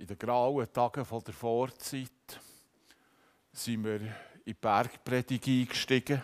In den grauen Tagen der Vorzeit sind wir in die Bergpredigt eingestiegen.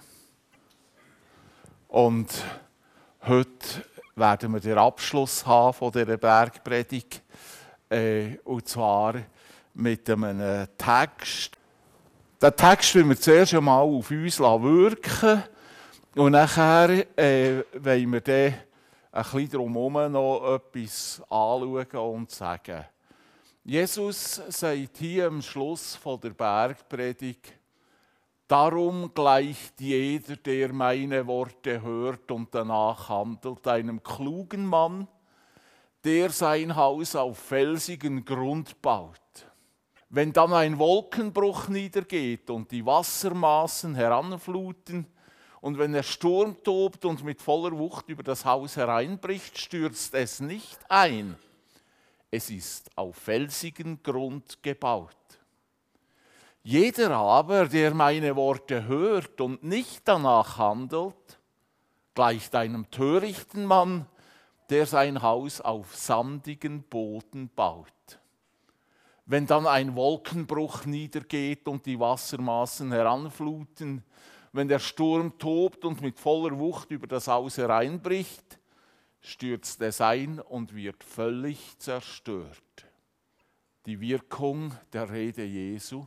Und heute werden wir den Abschluss haben von dieser Bergpredigt. Und zwar mit einem Text. Den Text wollen wir zuerst einmal auf uns wirken. Und nachher wollen wir dann ein bisschen drumherum noch etwas anschauen und sagen. Jesus sagt hier am Schluss von der Bergpredigt: Darum gleicht jeder, der meine Worte hört und danach handelt, einem klugen Mann, der sein Haus auf felsigen Grund baut. Wenn dann ein Wolkenbruch niedergeht und die Wassermassen heranfluten, und wenn der Sturm tobt und mit voller Wucht über das Haus hereinbricht, stürzt es nicht ein. Es ist auf felsigen Grund gebaut. Jeder aber, der meine Worte hört und nicht danach handelt, gleicht einem törichten Mann, der sein Haus auf sandigen Boden baut. Wenn dann ein Wolkenbruch niedergeht und die Wassermassen heranfluten, wenn der Sturm tobt und mit voller Wucht über das Haus hereinbricht, stürzt es ein und wird völlig zerstört. Die Wirkung der Rede Jesu.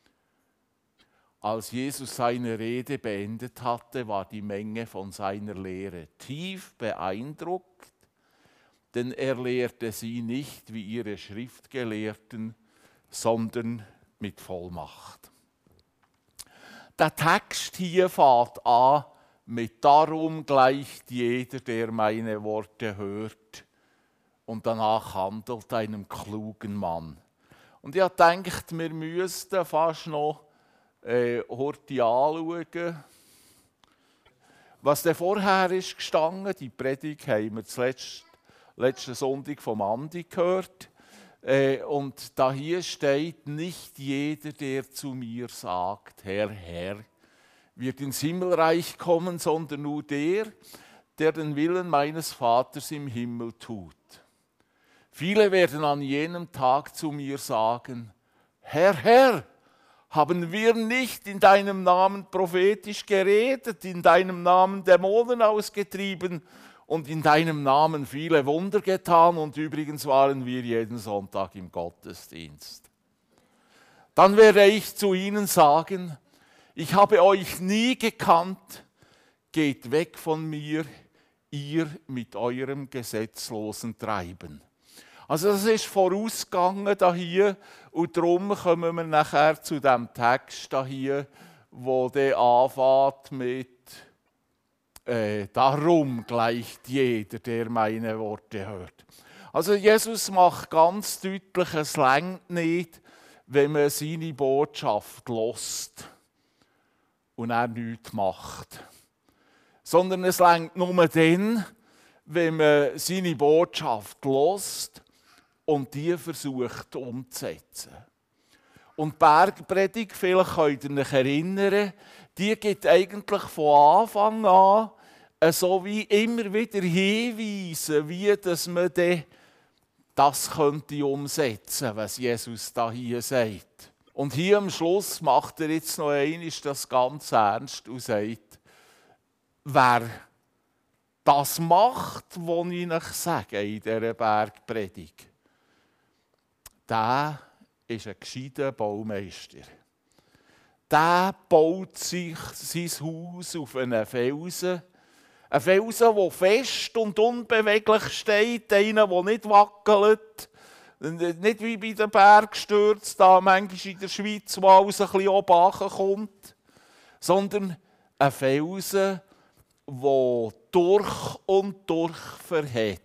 Als Jesus seine Rede beendet hatte, war die Menge von seiner Lehre tief beeindruckt, denn er lehrte sie nicht wie ihre Schriftgelehrten, sondern mit Vollmacht. Der Text hier fängt an mit «Darum gleicht jeder, der meine Worte hört und danach handelt, einem klugen Mann». Und ich habe gedacht, wir müssten fast noch heute anschauen, was da vorher ist gestanden. Die Predigt haben wir letzten Sonntag vom Andi gehört. Und da hier steht: Nicht jeder, der zu mir sagt, Herr, Herr, wird ins Himmelreich kommen, sondern nur der, der den Willen meines Vaters im Himmel tut. Viele werden an jenem Tag zu mir sagen: Herr, Herr, haben wir nicht in deinem Namen prophetisch geredet, in deinem Namen Dämonen ausgetrieben und in deinem Namen viele Wunder getan, und übrigens waren wir jeden Sonntag im Gottesdienst. Dann werde ich zu ihnen sagen: Ich habe euch nie gekannt, geht weg von mir, ihr mit eurem gesetzlosen Treiben. Also das ist vorausgegangen da hier, und darum kommen wir nachher zu dem Text da hier, wo der anfängt mit «Darum gleicht jeder, der meine Worte hört». Also Jesus macht ganz deutlich, es reicht nicht, wenn man seine Botschaft hört und er nichts macht. Sondern es reicht nur dann, wenn man seine Botschaft hört und die versucht umzusetzen. Und die Bergpredigt, vielleicht könnt ihr euch erinnern, die gibt eigentlich von Anfang an so wie immer wieder Hinweise, wie dass man das könnte umsetzen, was Jesus da hier sagt. Und hier am Schluss macht er jetzt noch einmal das ganz ernst und sagt: Wer das macht, was ich euch sage in dieser Bergpredigt, der ist ein gescheiter Baumeister. Der baut sich sein Haus auf einen Felsen. Ein Felsen, der fest und unbeweglich steht, einer, der nicht wackelt. Nicht wie bei den Bergstürzen, da manchmal in der Schweiz, wo alles ein bisschen oben kommt. Sondern ein Felsen, der durch und durch verhält.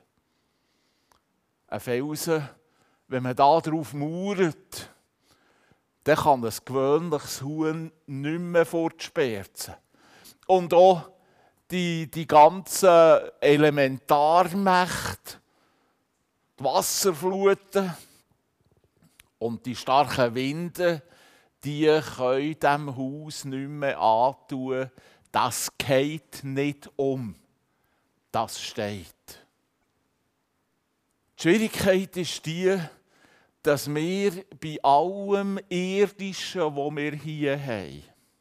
Ein Felsen, wenn man da drauf mauert, dann kann ein gewöhnliches Huhn nicht mehr fortsperzen. Und auch die ganzen Elementarmächte, die Wasserfluten und die starken Winde, die können diesem Haus nicht mehr antun. Das geht nicht um. Das steht. Die Schwierigkeit ist die, dass wir bei allem Irdischen, was wir hier haben,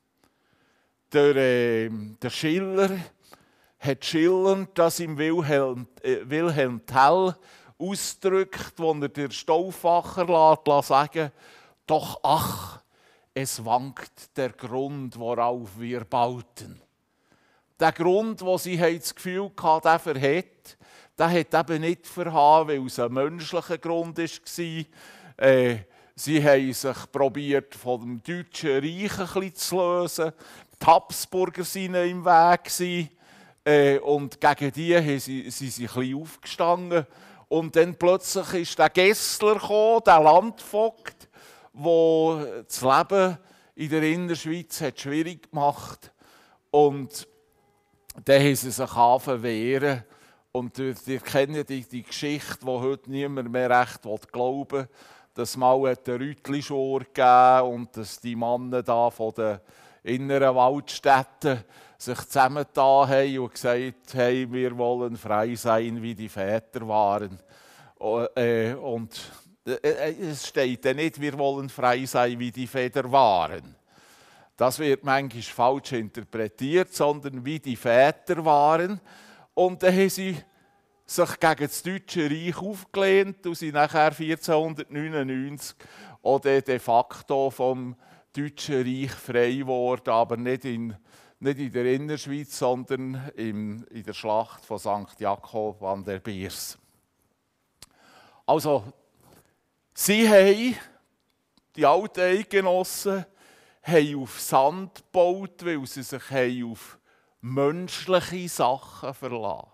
der Schiller hat schillernd das im Wilhelm Tell ausgedrückt, wo er der Stauffacher lässt sagen, doch ach, es wankt der Grund, worauf wir bauten. Der Grund, wo sie das Gefühl hatten, der verhält, der hat eben nicht verhauen, weil es ein menschlicher Grund war. Sie haben sich probiert, von dem Deutschen Reich ein bisschen zu lösen. Die Habsburger waren im Weg. Und gegen die sind sie ein bisschen aufgestanden. Und dann plötzlich ist der Gessler gekommen, der Landvogt, der das Leben in der Innerschweiz hat schwierig gemacht. Und dann haben sie sich wehren. Und ihr kennt die Geschichte, die heute niemand mehr recht glauben will, dass mal eine Rütli-Schur gegeben und dass die Männer da von den inneren Waldstädten sich zusammengetan haben und gesagt haben, wir wollen frei sein, wie die Väter waren. Und es steht ja nicht, wir wollen frei sein, wie die Väter waren. Das wird manchmal falsch interpretiert, sondern wie die Väter waren. Und dann haben sie sich gegen das Deutsche Reich aufgelehnt und sind nachher 1499 auch de facto vom Deutschen Reich frei geworden, aber nicht in der Innerschweiz, sondern in der Schlacht von St. Jakob an der Birs. Also, sie haben, die alten Eidgenossen, haben auf Sand gebaut, weil sie sich auf menschliche Sachen verlassen.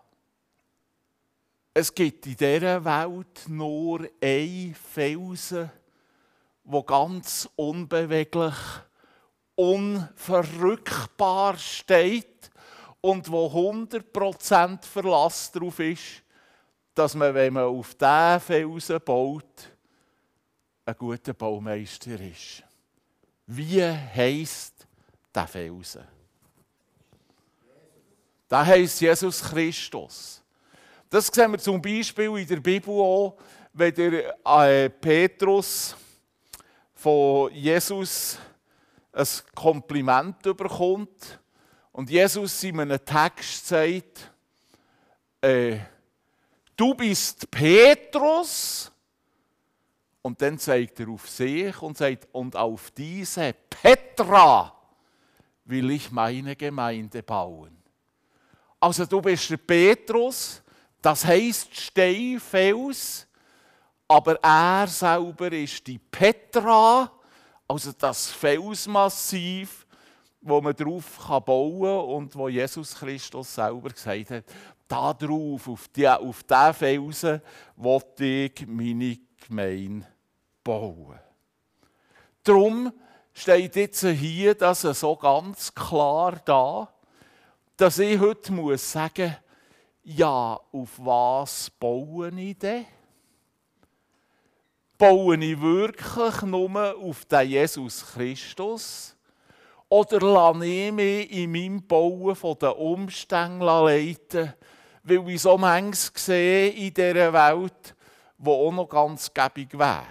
Es gibt in dieser Welt nur einen Felsen, der ganz unbeweglich, unverrückbar steht und wo 100% Verlass darauf ist, dass man, wenn man auf diesen Felsen baut, ein guter Baumeister ist. Wie heisst der Felsen? Der heisst Jesus Christus. Das sehen wir zum Beispiel in der Bibel auch, wenn der Petrus von Jesus ein Kompliment bekommt und Jesus in einem Text sagt, du bist Petrus, und dann zeigt er auf sich und sagt, und auf diese Petra will ich meine Gemeinde bauen. Also du bist der Petrus, das heisst Steinfels, aber er selber ist die Petra, also das Felsmassiv, wo man darauf bauen kann und wo Jesus Christus selber gesagt hat, da drauf, auf diesen Felsen, will ich meine Gemeinde bauen. Darum steht jetzt hier das so ganz klar da, dass ich heute sagen muss, ja, auf was baue ich denn? Baue ich wirklich nur auf den Jesus Christus? Oder lasse ich mich in meinem Bauen von den Umständen leiten, weil ich so manches sehe in dieser Welt, die auch noch ganz gäbig wäre?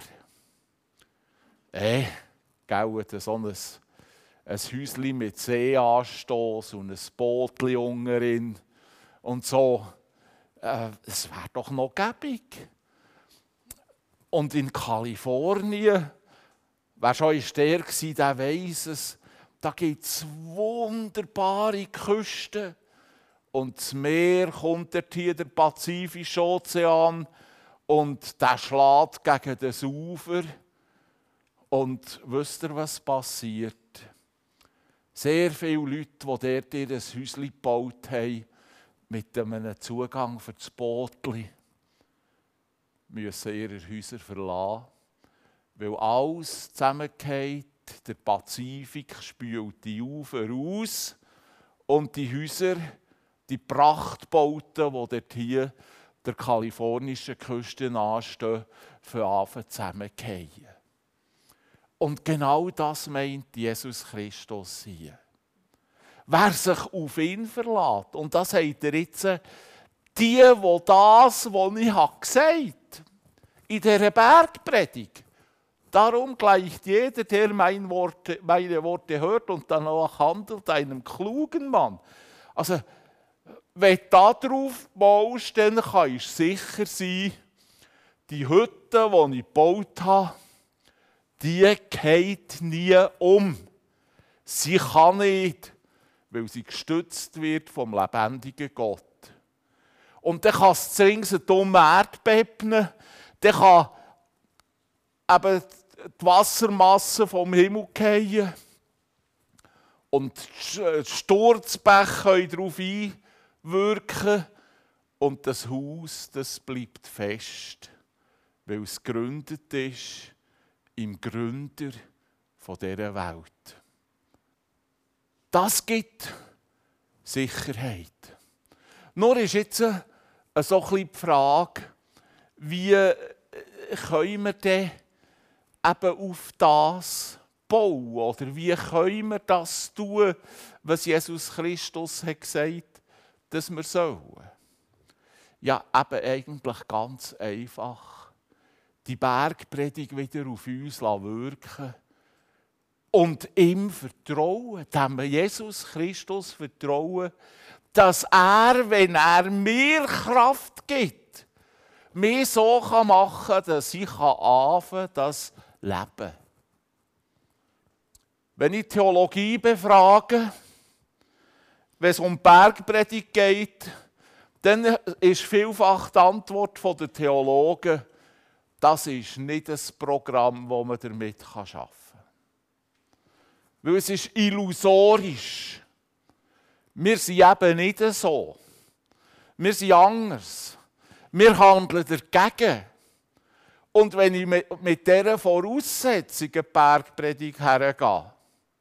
So ein Häuschen mit Seeanstoss und ein Bootchen unten und so. Es wäre doch noch gäbig. Und in Kalifornien, wer schon in der war, der weiss es, da gibt es wunderbare Küsten. Und das Meer kommt dort hier, der Pazifische Ozean, und der schlägt gegen das Ufer. Und wisst ihr, was passiert? Sehr viele Leute, die dort ihr Häuschen gebaut haben, mit einem Zugang für das Bootchen, müssen ihre Häuser verlassen, weil alles zusammengeht, der Pazifik spült die Ufer aus und die Häuser, die Prachtbauten, die dort hier der kalifornischen Küste anstehen, fangen zusammenzugehen. Und genau das meint Jesus Christus hier. Wer sich auf ihn verlässt, und das sagt er jetzt, die das, was ich gesagt habe, in dieser Bergpredigt, Darum gleicht jeder, der meine Worte hört und danach handelt, einem klugen Mann. Also, wenn du darauf baust, dann kannst du sicher sein, die Hütte, die ich gebaut habe, die geht nie um. Sie kann nicht, weil sie gestützt wird vom lebendigen Gott. Und dann kann es ringsherum Erdbeben, dann kann eben die Wassermasse vom Himmel fallen und die Sturzbäche können darauf einwirken und das Haus, das bleibt fest, weil es gegründet ist im Gründer von dieser Welt. Das gibt Sicherheit. Nur ist jetzt so ein bisschen die Frage, wie können wir denn eben auf das bauen? Oder wie können wir das tun, was Jesus Christus hat gesagt, dass wir sollen? Ja, eben eigentlich ganz einfach. Die Bergpredigt wieder auf uns wirken und ihm vertrauen, dem Jesus Christus vertrauen, dass er, wenn er mir Kraft gibt, mich so machen kann, dass ich anfangen das Leben. Wenn ich Theologie befrage, wenn es um Bergpredigt geht, dann ist vielfach die Antwort der Theologen, das ist nicht ein Programm, das man damit arbeiten kann. Weil es ist illusorisch. Wir sind eben nicht so. Wir sind anders. Wir handeln dagegen. Und wenn ich mit dieser Voraussetzung eine Bergpredigt hergehe,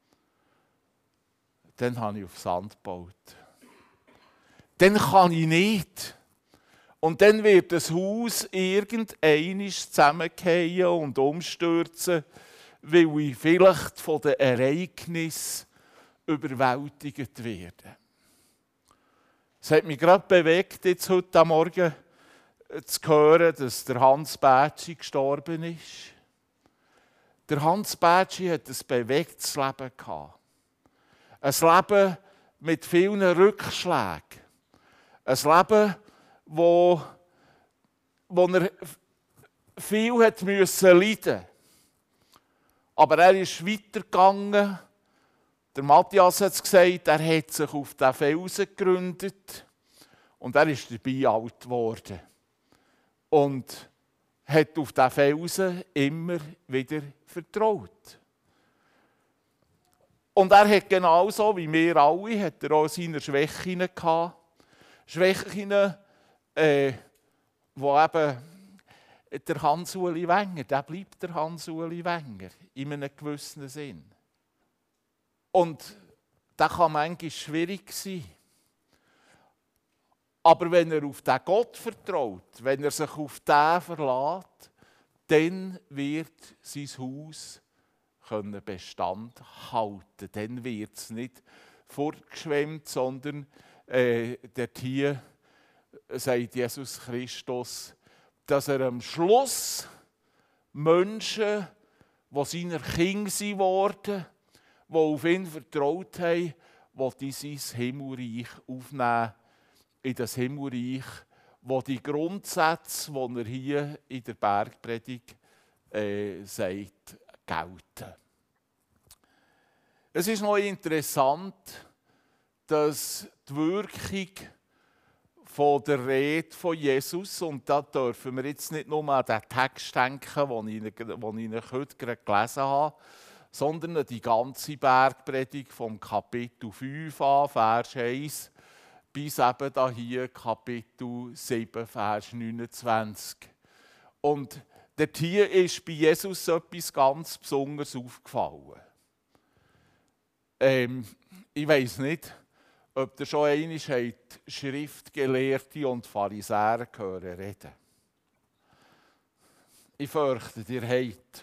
dann habe ich auf Sand gebaut. Dann kann ich nicht. Und dann wird das Haus irgendeinmal zusammenfallen und umstürzen, weil ich vielleicht von den Ereignissen überwältigt werde. Es hat mich gerade bewegt, jetzt heute Morgen zu hören, dass der Hans Bätschi gestorben ist. Der Hans Bätschi hat ein bewegtes Leben gehabt. Ein Leben mit vielen Rückschlägen. Ein Leben, wo er viel hat müssen leiden. Aber er ist weitergegangen. Der Matthias hat es gesagt, er hat sich auf den Felsen gegründet und er ist dabei alt geworden. Und hat auf diesen Felsen immer wieder vertraut. Und er hat genauso wie wir alle, hat er auch seine Schwächen gehabt. Schwächen, wo eben der Hans-Uli Wenger, der bleibt der Hans-Uli Wenger, in einem gewissen Sinn. Und das kann manchmal schwierig sein. Aber wenn er auf den Gott vertraut, wenn er sich auf den verlässt, dann wird sein Haus Bestand halten. Dann wird es nicht fortgeschwemmt, sondern dort hier sagt Jesus Christus, dass er am Schluss Menschen, die seine Kinder geworden sind, die auf ihn vertraut haben, die in sein Himmelreich aufnehmen, in das Himmelreich, wo die Grundsätze, die er hier in der Bergpredigt sagt, gelten. Es ist noch interessant, dass die Wirkung von der Rede von Jesus, und da dürfen wir jetzt nicht nur an den Text denken, den ich heute gerade gelesen habe, sondern an die ganze Bergpredigt vom Kapitel 5 an, Vers 1, bis eben da hier Kapitel 7, Vers 29. Und dort hier ist bei Jesus etwas ganz Besonderes aufgefallen. Ich weiss nicht, ob ihr schon einmal Schriftgelehrte und Pharisäer hören reden. Ich fürchte, ihr habt.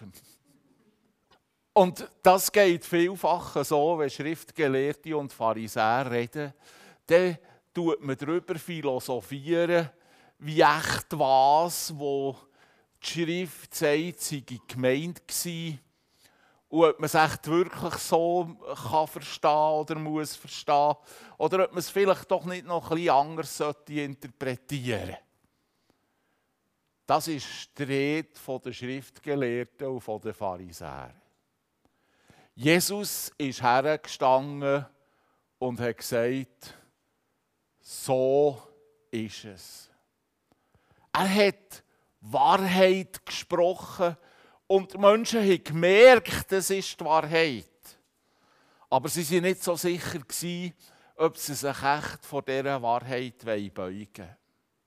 Und das geht vielfach so, wenn Schriftgelehrte und Pharisäer reden, dann tut man darüber philosophieren, wie echt was, wo die die Schrift sagt, sei gemeint gewesen und ob man es echt wirklich so kann verstehen oder muss verstehen oder ob man es vielleicht doch nicht noch ein bisschen anders interpretieren sollte. Das ist die Rede der Schriftgelehrten und der Pharisäer. Jesus ist hergestanden und hat gesagt, so ist es. Er hat Wahrheit gesprochen und die Menschen haben gemerkt, das ist die Wahrheit. Aber sie waren nicht so sicher, ob sie sich echt vor dieser Wahrheit beugen wollen.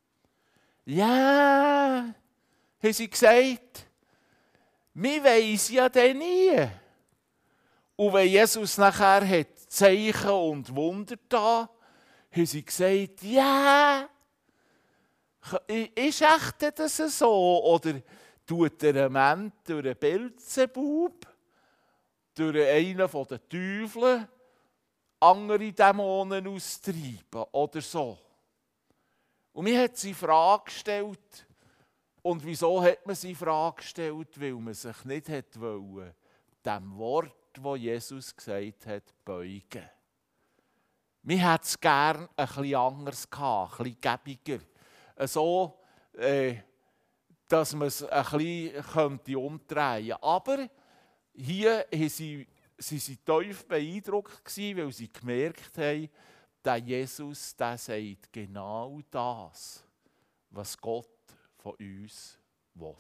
Ja, haben sie gesagt, wir weiss ja dann nie. Und wenn Jesus nachher hat Zeichen und Wunder da, haben sie gesagt, ja, ist echt das so? Oder tut der Mensch durch einen Beelzebub, durch einen der Teufel, andere Dämonen austreiben oder so? Und mir hat sie Frage gestellt. Und wieso hat man sie Frage gestellt? Weil man sich nicht wollte, dem Wort, das Jesus gesagt hat, beugen. Wir hätten es gerne ein bisschen anders gehabt, ein bisschen gäbiger. So, dass man es ein bisschen umdrehen könnte. Aber hier waren sie tief beeindruckt, weil sie gemerkt haben, der Jesus, der sagt genau das, was Gott von uns will.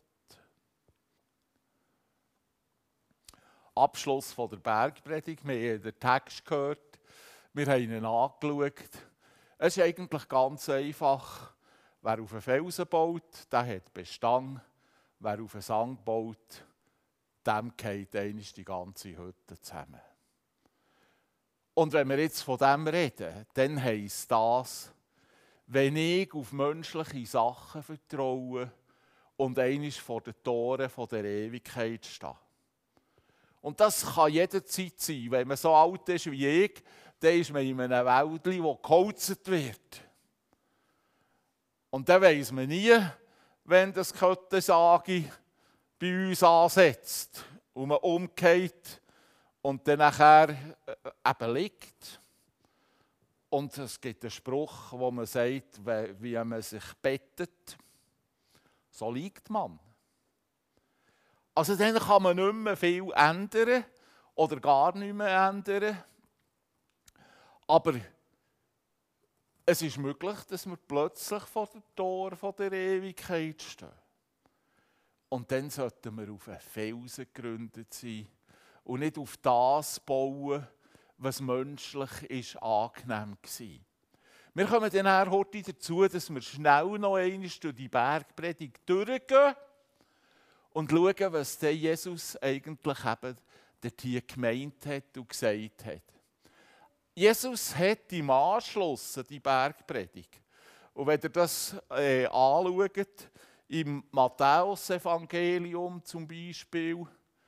Abschluss von der Bergpredigt. Wir haben den Text gehört, wir haben ihn angeschaut. Es ist eigentlich ganz einfach. Wer auf einen Felsen baut, der hat Bestand. Wer auf einen Sand baut, dem geht einmal die ganze Hütte zusammen. Und wenn wir jetzt von dem reden, dann heisst das, wenn ich auf menschliche Sachen vertraue und einmal vor den Toren der Ewigkeit stehe. Und das kann jederzeit sein. Wenn man so alt ist wie ich, dann ist man in einem Wäldchen, wo geholzt wird. Und dann weiss man nie, wenn das Köttensage bei uns ansetzt und man umgeht und dann nachher eben liegt. Und es gibt einen Spruch, wo man sagt, wie man sich bettet, so liegt man. Also dann kann man nicht mehr viel ändern oder gar nicht mehr ändern. Aber es ist möglich, dass wir plötzlich vor dem Tor der Ewigkeit stehen. Und dann sollten wir auf einen Felsen gegründet sein und nicht auf das bauen, was menschlich ist, angenehm war. Wir kommen dann heute dazu, dass wir schnell noch einmal durch die Bergpredigt durchgehen und schauen, was der Jesus eigentlich eben dort hier gemeint hat und gesagt hat. Jesus hat im Anschluss die Bergpredigt. Und wenn ihr das anschaut, im Matthäus-Evangelium zum Beispiel,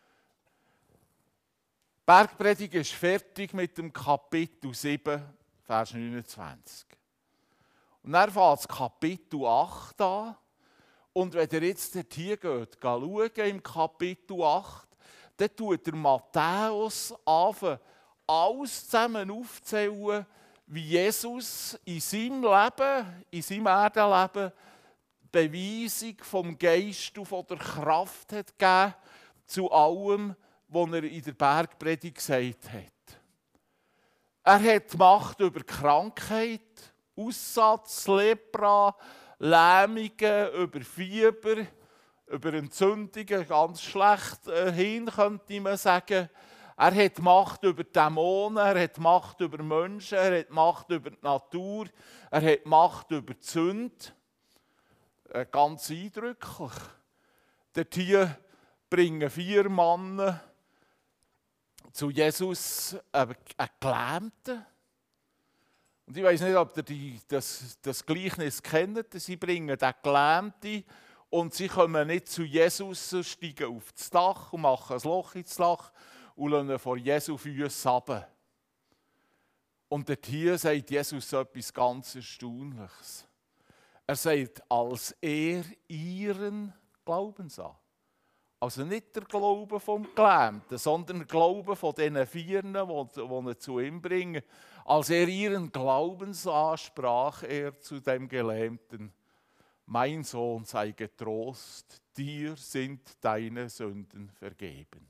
die Bergpredigt ist fertig mit dem Kapitel 7, Vers 29. Und dann fängt das Kapitel 8 an. Und wenn ihr jetzt hier geht, schauen im Kapitel 8, dann tut der Matthäus anfangen, alles zusammen aufzählen, wie Jesus in seinem Leben, in seinem Erdenleben, Beweisung vom Geist und von der Kraft hat gegeben zu allem, was er in der Bergpredigt gesagt hat. Er hat Macht über Krankheit, Aussatz, Lepra, Lähmungen, über Fieber, über Entzündungen, ganz schlecht hin, könnte man sagen. Er hat Macht über Dämonen, er hat Macht über Menschen, er hat Macht über die Natur, er hat Macht über die Sünde. Ganz eindrücklich. Dort hier bringen 4 Männer zu Jesus einen Gelähmten. Und ich weiss nicht, ob ihr das Gleichnis kennt. Sie bringen den Gelähmten und sie kommen nicht zu Jesus, steigen auf das Dach und machen ein Loch ins Dach und lassen vor Jesu Füße runter. Und dort hier sagt Jesus etwas ganz Erstaunliches. Er sagt, als er ihren Glauben an. Also nicht der Glaube vom Gelähmten, sondern der Glaube von diesen Vieren, die ihn zu ihm bringen. Als er ihren Glauben sah, sprach er zu dem Gelähmten: Mein Sohn, sei getrost, dir sind deine Sünden vergeben.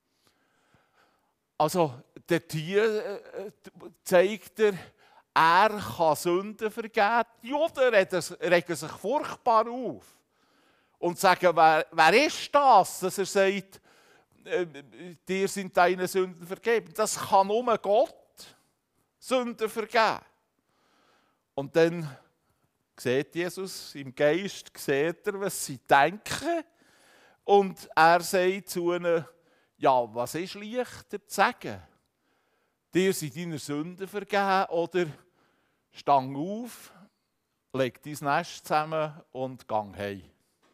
Also der Tier zeigt er kann Sünden vergeben. Die Juden regen sich furchtbar auf und sagen, wer ist das, dass er sagt, dir sind deine Sünden vergeben. Das kann nur Gott Sünden vergeben. Und dann sieht Jesus im Geist, sieht er, was sie denken. Und er sagt zu ihnen, ja, was ist leichter zu sagen? Dir sind deine Sünden vergeben oder stang auf, leg dein Nest zusammen und gang heim.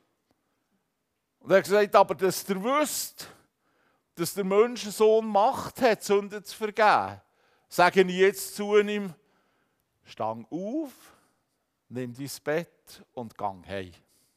Und er hat gesagt, aber dass ihr wisst, dass der Menschensohn Macht hat, Sünden zu vergeben, sage ich jetzt zu ihm, stang auf, nimm dein Bett und gang heim.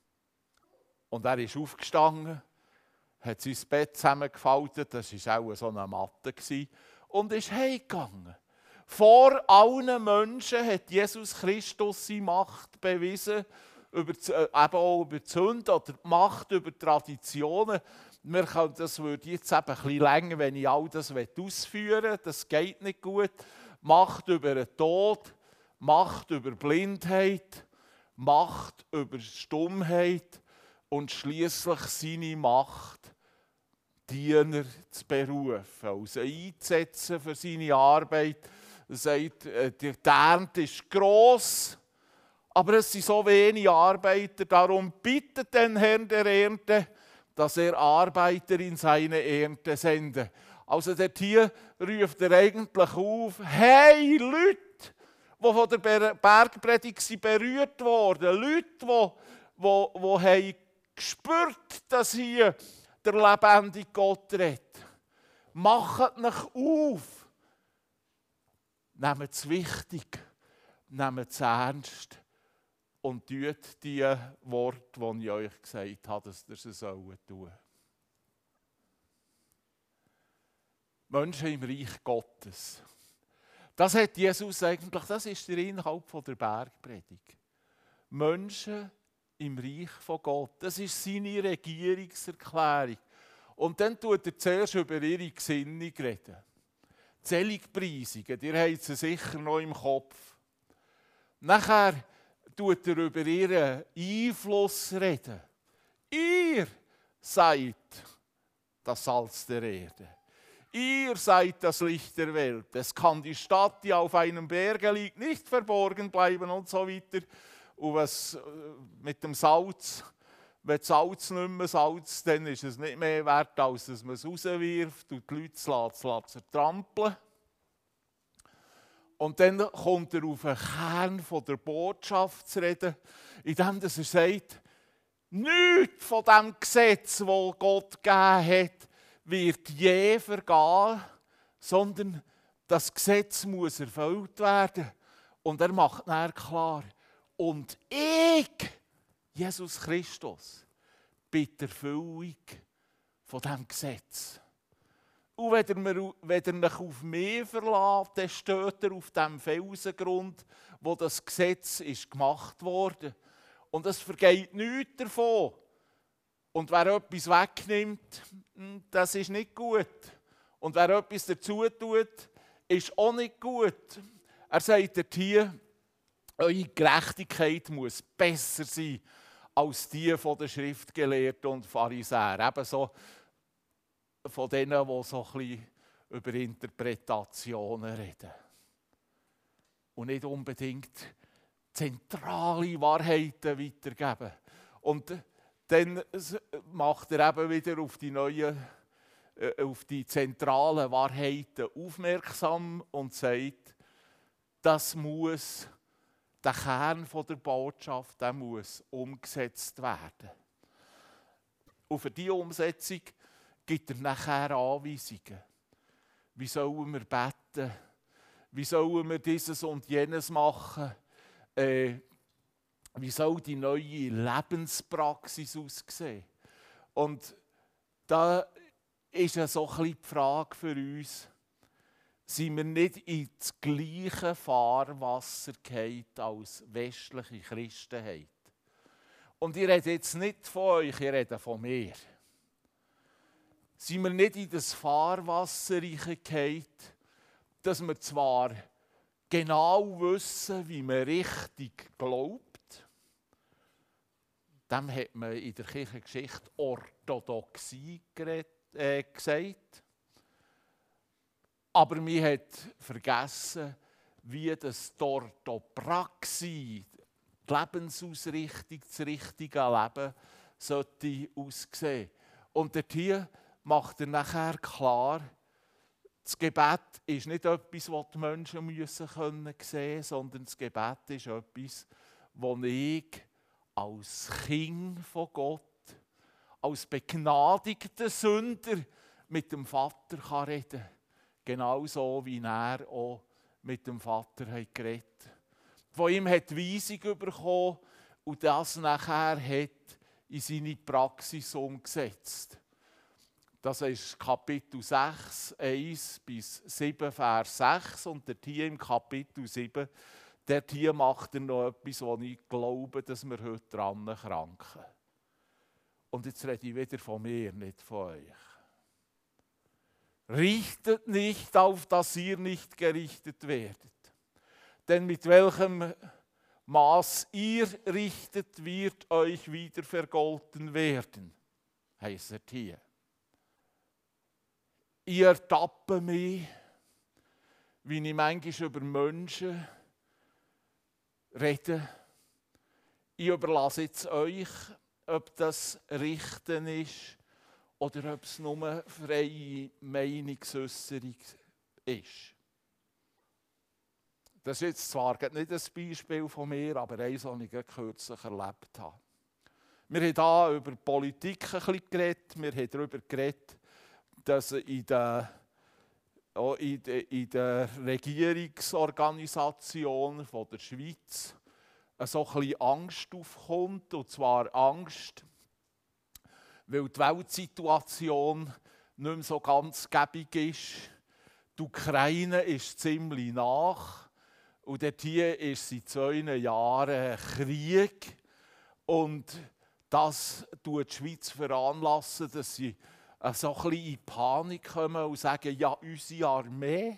Und er ist aufgestanden, hat sein Bett zusammengefaltet, das war auch so eine Matte, und ist heimgegangen. Vor allen Menschen hat Jesus Christus seine Macht bewiesen, eben auch über die Sünde oder die Macht über Traditionen. Das würde jetzt eben ein bisschen länger, wenn ich all das ausführen will. Das geht nicht gut. Macht über den Tod, Macht über Blindheit, Macht über Stummheit und schließlich seine Macht, Diener zu berufen, also einzusetzen für seine Arbeit. Er sagt, die Ernte ist gross, aber es sind so wenige Arbeiter. Darum bittet den Herrn der Ernte, dass er Arbeiter in seine Ernte sende. Also dort hier ruft er eigentlich auf, hey Leute, die von der Bergpredigt berührt wurden, Leute, die haben gespürt, dass hier der lebendige Gott redet. Macht euch auf. Nehmt es wichtig, nehmt es ernst und tut die Worte, die ich euch gesagt habe, dass ihr sie tun sollt. Menschen im Reich Gottes. Das hat Jesus eigentlich, das ist der Inhalt der Bergpredigt. Menschen im Reich von Gott. Das ist seine Regierungserklärung. Und dann tut er zuerst über ihre Gesinnung reden. Seligpreisungen, ihr habt sie sicher noch im Kopf. Nachher tut er über ihren Einfluss reden. Ihr seid das Salz der Erde. Ihr seid das Licht der Welt. Es kann die Stadt, die auf einem Berge liegt, nicht verborgen bleiben und so weiter. Und was mit dem Salz, wenn das Salz nicht mehr salzt, dann ist es nicht mehr wert, als dass man es rauswirft und die Leute zertrampeln. Und dann kommt er auf den Kern der Botschaft zu reden, indem er sagt, nichts von dem Gesetz, das Gott gegeben hat, wird je vergehen, sondern das Gesetz muss erfüllt werden. Und er macht dann klar, und ich, Jesus Christus, bin die Erfüllung von diesem Gesetz. Und wenn er euch auf mich verlässt, dann steht er auf dem Felsengrund, wo das Gesetz ist gemacht wurde. Und es vergeht nichts davon. Und wer etwas wegnimmt, das ist nicht gut. Und wer etwas dazu tut, ist auch nicht gut. Er sagt hier, eure Gerechtigkeit muss besser sein als die von den Schriftgelehrten und Pharisäern. Ebenso von denen, die so ein bisschen über Interpretationen reden. Und nicht unbedingt zentrale Wahrheiten weitergeben. Und dann macht er eben wieder auf die zentralen Wahrheiten aufmerksam und sagt, das muss, der Kern der Botschaft, der muss umgesetzt werden. Und für diese Umsetzung gibt er nachher Anweisungen. Wie sollen wir beten? Wie sollen wir dieses und jenes machen? Wie soll die neue Lebenspraxis aussehen? Und da ist ja so ein bisschen die Frage für uns, sind wir nicht ins gleiche Fahrwasser gefallen als westliche Christenheit? Und ich rede jetzt nicht von euch, ich rede von mir. Sind wir nicht in das Fahrwasser gefallen, dass wir zwar genau wissen, wie man richtig glaubt, dem hat man in der Kirchengeschichte Orthodoxie gesagt, aber man hat vergessen, wie das die Orthopraxie, die Lebensausrichtung, das richtige Leben sollte aussehen. Und hier macht er nachher klar, das Gebet ist nicht etwas, das die Menschen sehen können, sondern das Gebet ist etwas, das ich als Kind von Gott, als begnadigter Sünder mit dem Vater reden kann. Genauso wie er auch mit dem Vater geredet hat. Von ihm hat Weisung bekommen und das nachher hat in seine Praxis umgesetzt. Das ist Kapitel 6, 1 bis 7, Vers 6. Und hier im Kapitel 7, hier macht er noch etwas, wo ich glaube, dass wir heute dran kranken. Und jetzt rede ich wieder von mir, nicht von euch. Richtet nicht auf, dass ihr nicht gerichtet werdet. Denn mit welchem Maß ihr richtet, wird euch wieder vergolten werden, heisst es hier. Ich ertappe mich, wie ich manchmal über Menschen rede. Ich überlasse jetzt euch, ob das Richten ist oder ob es nur freie Meinungsäusserung ist. Das ist jetzt zwar nicht ein Beispiel von mir, aber eines, das ich kürzlich erlebt habe. Wir haben hier über Politik ein bisschen geredet. Wir haben darüber geredet, dass in der Regierungsorganisation von der Schweiz so ein bisschen Angst aufkommt. Und zwar Angst, weil die Weltsituation nicht mehr so ganz gäbig ist. Die Ukraine ist ziemlich nach. Und dort hier ist seit 2 Jahren Krieg. Und das tut die Schweiz veranlassen, dass sie so ein bisschen in Panik kommen und sagen, ja, unsere Armee,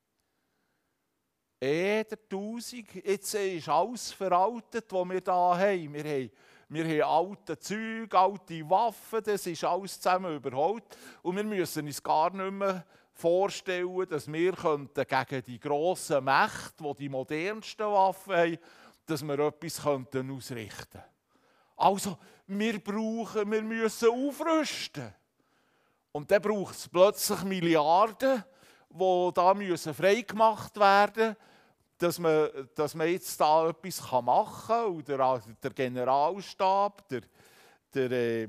der 1000, jetzt ist alles veraltet, was wir hier haben. Wir haben alte Züge, alte Waffen, das ist alles zusammen überholt. Und wir müssen uns gar nicht mehr vorstellen, dass wir gegen die grossen Mächte, die modernsten Waffen haben, dass wir etwas ausrichten könnten. Also, wir müssen aufrüsten. Und dann braucht es plötzlich Milliarden, die da freigemacht werden müssen, dass man jetzt da etwas machen kann. Oder der Generalstab, der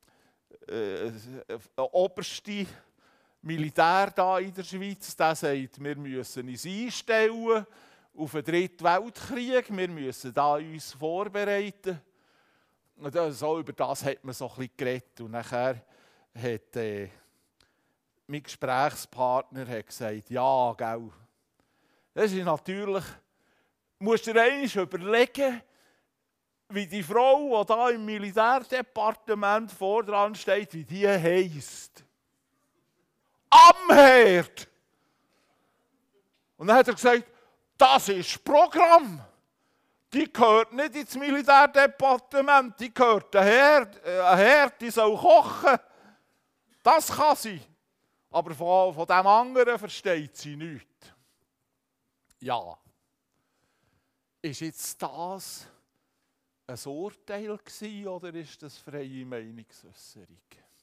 oberste Militär da in der Schweiz, der sagt, wir müssen uns einstellen auf den 3. Weltkrieg, wir müssen da uns vorbereiten. Und so über das hat man so ein bisschen geredet. Und nachher hat mein Gesprächspartner gesagt, ja, gell, das ist natürlich, musst du dir einmal überlegen, wie die Frau, die da im Militärdepartement vordran steht, wie die heisst. Am Herd! Und dann hat er gesagt, das ist das Programm. Die gehört nicht ins Militärdepartement, die gehört ein Herd, die soll kochen. Das kann sie. Aber von dem anderen versteht sie nichts. Ja. Ist jetzt das ein Urteil gewesen, oder ist das freie Meinungsäusserung?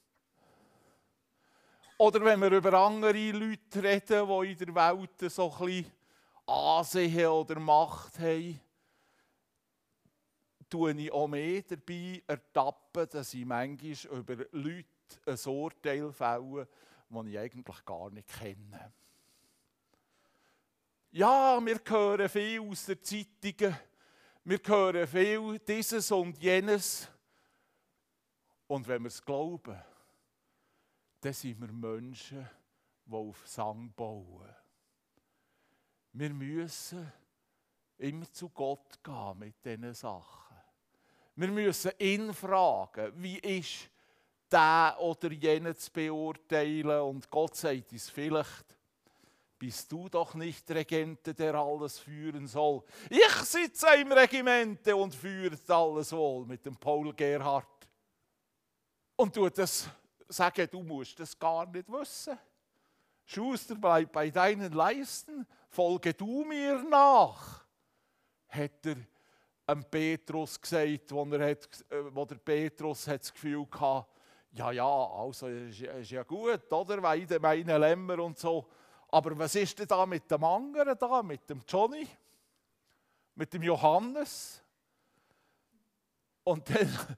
Oder wenn wir über andere Leute reden, die in der Welt so ein bisschen Ansehen oder Macht haben, tue ich auch mehr dabei ertappen, dass ich manchmal über Leute ein Urteil fälle, das ich eigentlich gar nicht kenne. Ja, wir hören viel aus den Zeitungen, wir hören viel dieses und jenes. Und wenn wir es glauben, dann sind wir Menschen, die auf Sang bauen. Wir müssen immer zu Gott gehen mit diesen Sachen. Wir müssen ihn fragen, wie ist der oder jene zu beurteilen. Und Gott sagt uns vielleicht, bist du doch nicht Regente, der alles führen soll. Ich sitze im Regimente und führe alles wohl, mit dem Paul Gerhardt. Und du das sagen, du musst das gar nicht wissen. Schuster, bleib bei deinen Leisten, folge du mir nach, hat er Petrus gesagt, wo der Petrus hat das Gefühl hatte, ja, also ist ja gut, oder? Weide meine Lämmer und so. Aber was ist denn da mit dem anderen da, mit dem Johnny, mit dem Johannes? Und dann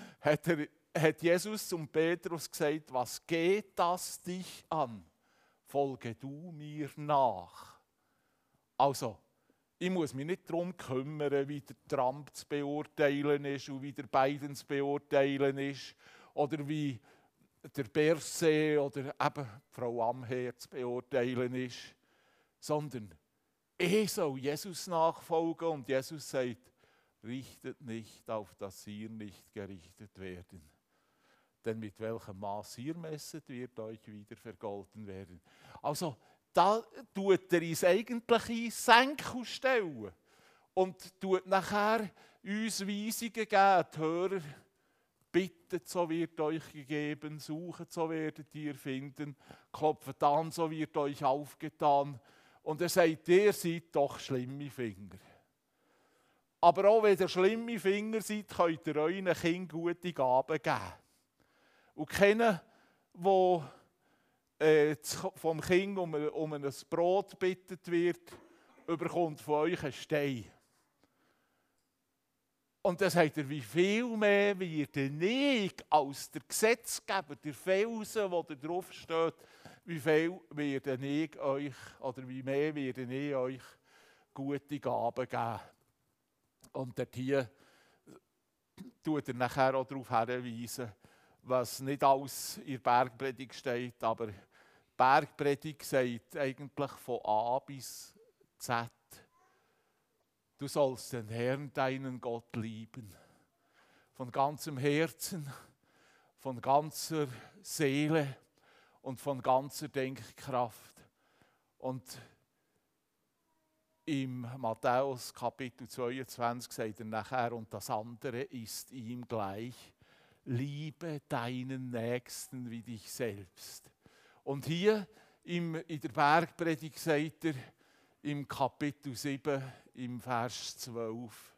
hat Jesus zum Petrus gesagt, was geht das dich an? Folge du mir nach. Also, ich muss mich nicht darum kümmern, wie der Trump zu beurteilen ist und wie der Biden zu beurteilen ist oder wie der Berset oder eben Frau Amher zu beurteilen ist, sondern ich soll Jesus nachfolgen und Jesus sagt, richtet nicht, auf dass ihr nicht gerichtet werden. Denn mit welchem Maß ihr messet, wird euch wieder vergolten werden. Also, da tut er uns eigentlich in Senkel stellen und tut nachher uns Weisungen geben. Die Hörer, bittet, so wird euch gegeben, suchet, so werdet ihr finden, klopft an, so wird euch aufgetan. Und er sagt, ihr seid doch schlimme Finger. Aber auch wenn ihr schlimme Finger seid, könnt ihr euren Kindern gute Gaben geben. Und keiner, der vom Kind um ein Brot bittet wird, überkommt von euch einen Stein. Und dann sagt er, wie viel mehr wird ich als der Gesetzgeber, der Felsen, der da drauf steht, wie viel werde ich euch, oder wie mehr werde ich euch gute Gaben geben. Und dort hier tut er nachher auch darauf hinweisen, was nicht alles in der Bergpredigt steht, aber die Bergpredigt sagt eigentlich von A bis Z. Du sollst den Herrn, deinen Gott, lieben. Von ganzem Herzen, von ganzer Seele und von ganzer Denkkraft. Und im Matthäus Kapitel 22 sagt er nachher, und das andere ist ihm gleich, liebe deinen Nächsten wie dich selbst. Und hier in der Bergpredigt sagt er im Kapitel 7, im Vers 12,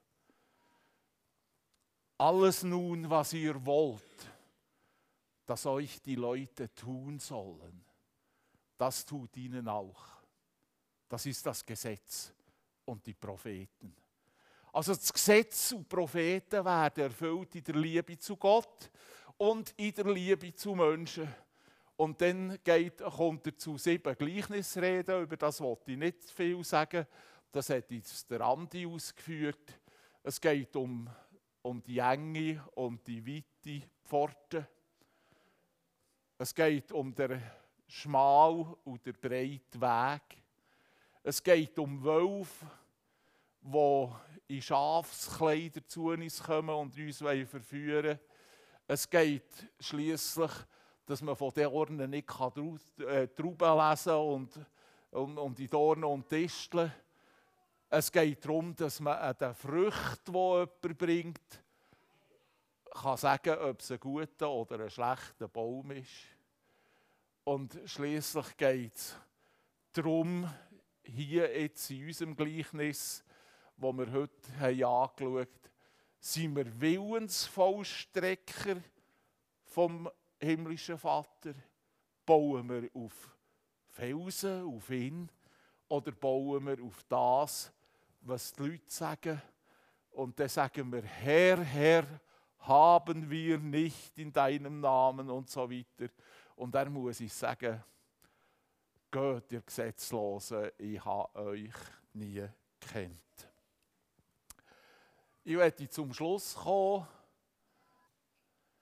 alles nun, was ihr wollt, dass euch die Leute tun sollen, das tut ihnen auch. Das ist das Gesetz und die Propheten. Also das Gesetz und die Propheten werden erfüllt in der Liebe zu Gott und in der Liebe zu Menschen. Und dann kommt er zu 7 Gleichnisreden, über das wollte ich nicht viel sagen. Das hat jetzt der Andi ausgeführt. Es geht um die enge und die weite Pforte. Es geht um den schmalen und den breiten Weg. Es geht um Wölfe, die in Schafskleider zu uns kommen und uns verführen wollen. Es geht schliesslich, dass man von den Dornen nicht Trauben lesen kann und die Dornen und Disteln. Es geht darum, dass man an den Früchten, die jemand bringt, kann sagen, ob es ein guter oder ein schlechter Baum ist. Und schliesslich geht es darum, hier jetzt in unserem Gleichnis, das wir heute angeschaut haben, sind wir Willensvollstrecker vom himmlischen Vater? Bauen wir auf Felsen, auf ihn? Oder bauen wir auf das, was die Leute sagen? Und dann sagen wir, Herr, Herr, haben wir nicht in deinem Namen und so weiter. Und dann muss ich sagen, geht ihr Gesetzlosen, ich habe euch nie gekannt. Ich möchte zum Schluss kommen.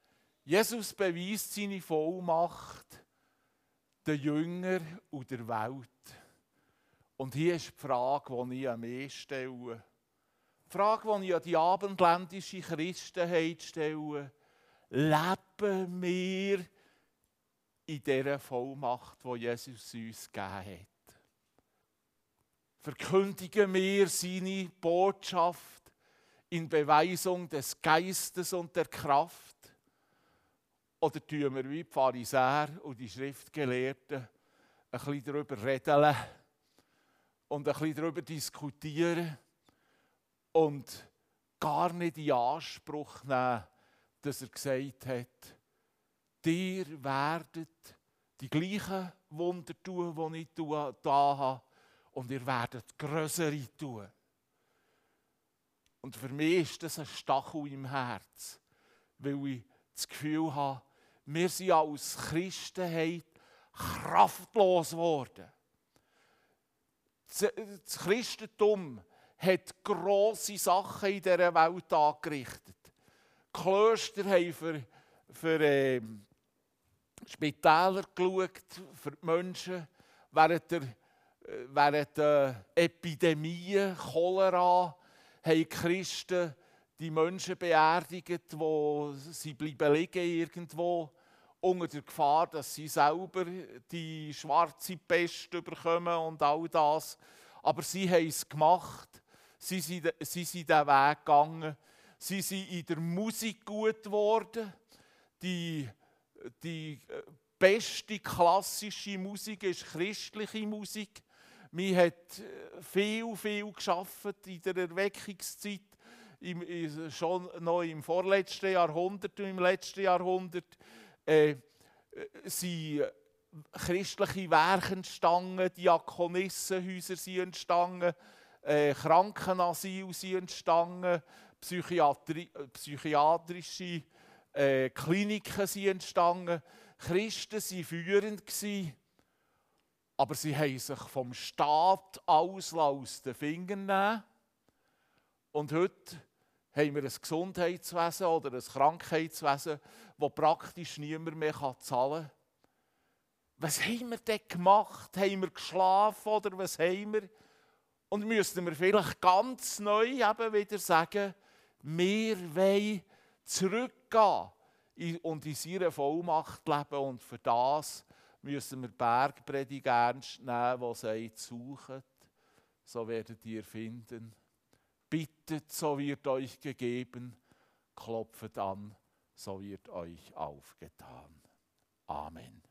Jesus beweist seine Vollmacht den Jüngern und der Welt. Und hier ist die Frage, die ich an mich stelle. Die Frage, die ich an die abendländische Christenheit stelle. Leben wir in dieser Vollmacht, die Jesus uns gegeben hat? Verkündigen wir seine Botschaft in Beweisung des Geistes und der Kraft? Oder tun wir wie die Pharisäer und die Schriftgelehrten ein bisschen darüber reden und ein bisschen darüber diskutieren und gar nicht in Anspruch nehmen, dass er gesagt hat, ihr werdet die gleichen Wunder tun, die ich da habe, und ihr werdet grössere tun. Und für mich ist das ein Stachel im Herz, weil ich das Gefühl habe, wir sind als Christenheit kraftlos geworden. Das Christentum hat grosse Sachen in dieser Welt angerichtet. Die Klöster haben für Spitäler geschaut, für die Menschen während der Epidemie, Cholera, haben die Christen die Menschen beerdigt, sie bleiben liegen irgendwo, unter der Gefahr, dass sie selber die schwarze Pest bekommen und all das. Aber sie haben es gemacht, sie sind den Weg gegangen, sie sind in der Musik gut geworden. Die beste klassische Musik ist christliche Musik. Man hat viel gearbeitet in der Erweckungszeit, schon noch im vorletzten Jahrhundert und im letzten Jahrhundert sind christliche Werke entstanden, Diakonissenhäuser sind entstanden, Krankenasyle sind entstanden, psychiatrische Kliniken sind entstanden. Christen waren führend, aber sie haben sich vom Staat aus den Fingern nehmen. Und heute haben wir ein Gesundheitswesen oder ein Krankheitswesen, das praktisch niemand mehr zahlen kann. Was haben wir denn gemacht? Haben wir geschlafen oder was haben wir? Und müssten wir vielleicht ganz neu eben wieder sagen, wir wollen zurückgehen und in seiner Vollmacht leben. Und für das müssen wir Bergpredigt ernst nehmen, die sagt, sucht, so werdet ihr finden. Bittet, so wird euch gegeben. Klopft an, so wird euch aufgetan. Amen.